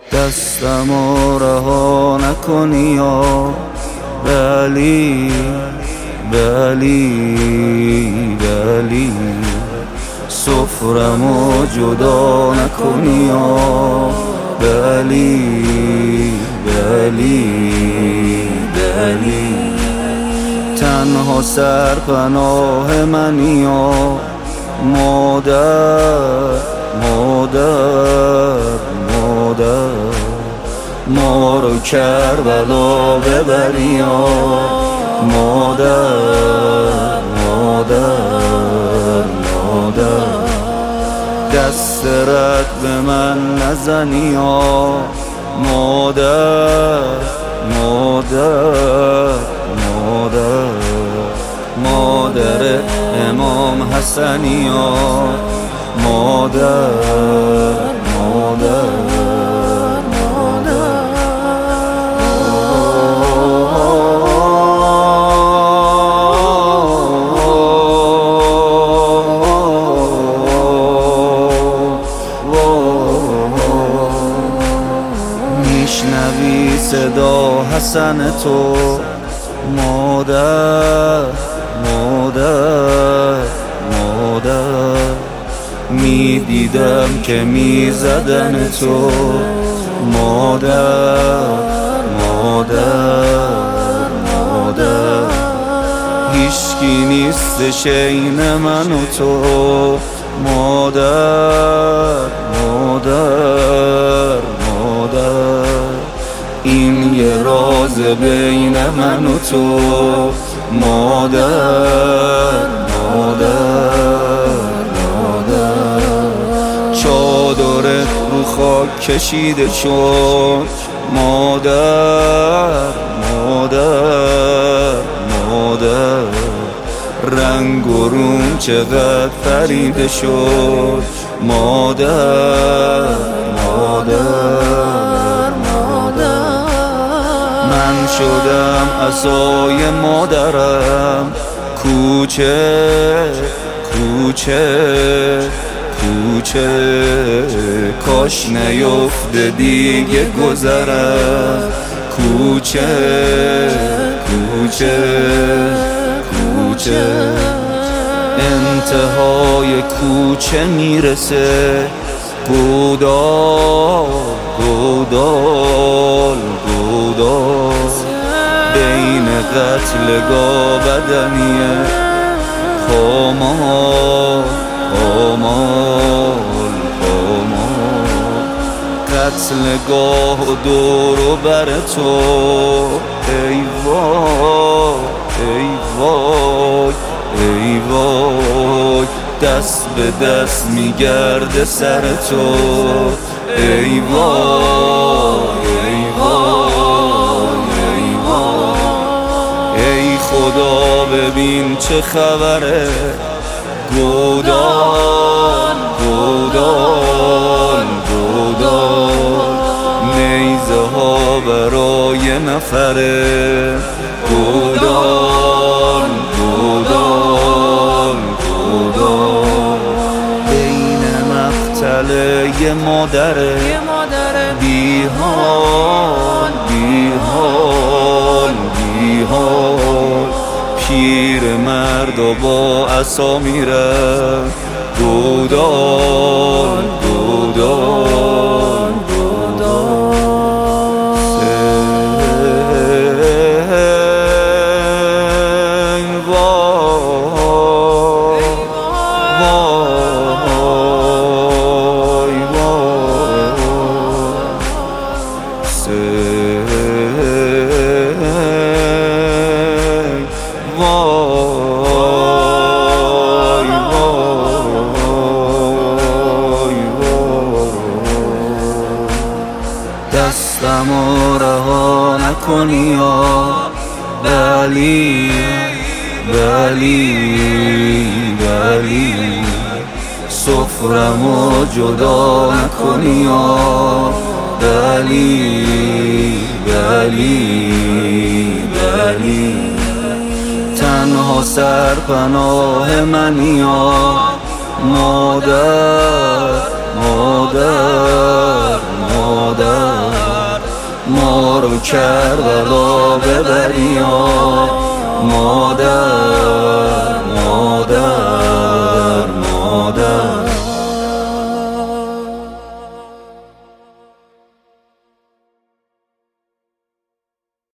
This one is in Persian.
دستمو رها نکنی یا بلی سفرمو جدا نکنی یا بلی تنها سرپناه منی یا مادر ما رو کربلا ببری یا مادر دست رد به من نزنی یا مادر امام حسنی یا مادر میشنوی صدا حسن تو مادر میدیدم که میزدن تو مادر هیچکی نیستش این من و تو مادر این یه راز بین من و تو مادر چادرت رو خاک کشیده شد مادر رنگ و روم چقدر پریده شد مادر من شدم عصای مادرم کوچه کاش نیفته دیگه گذرم کوچه انتهای کوچه میرسه گودال بین قتلگاه بدنیه پامال قتلگاه و دور و بر تو ای وای دست به دست میگرده سر تو ای خدا ببین چه خبره گودال نیزه ها برای نفره گودال بین مقتله یه مادره بیحال پیر مرد و با عصا میره گودال دستمو رها نکنی یا بلی سفرمو جدا نکنی یا بلی تنها سرپناه منی یا مادر و کربلا